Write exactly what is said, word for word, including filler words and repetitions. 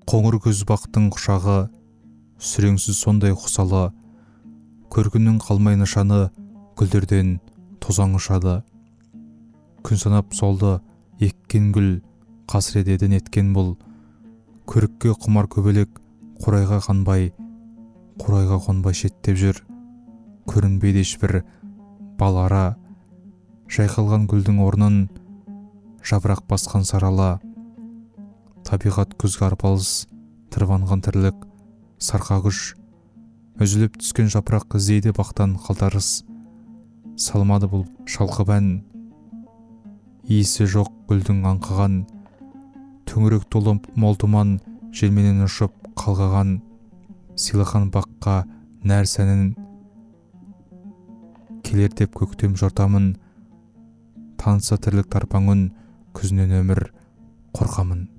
Қоңыр көз бақтың құшағы, сүреңсіз сондай құсалы, көркінің қалмай нышаны, гүлдерден тозаң ұшады. Күн санап солды еккен гүл, қасірет еді неткен бұл, көрікке құмар көбелек, қурайға қанбай, қурайға қонбай шеттеп жүр. Көрінбейді ешбір балара, жайқалған гүлдің орнын жапырақ басқан сарала. Табиғат күзгі арпалыс, тырбанған тірлік, сарқа күш. Үзіліп түскен жапырақ іздейді бақтан қалтарыс. Салмады бұл шалқып ән, иісі жоқ гүлдің аңқыған. Төңірек толып мол тұман, желменен ұшып қалғаған. Сыйлаған баққа нәр сәнін, келер деп көктем жортамын. Танса тірлік тарпаңын, күзінен өмір қорқамын.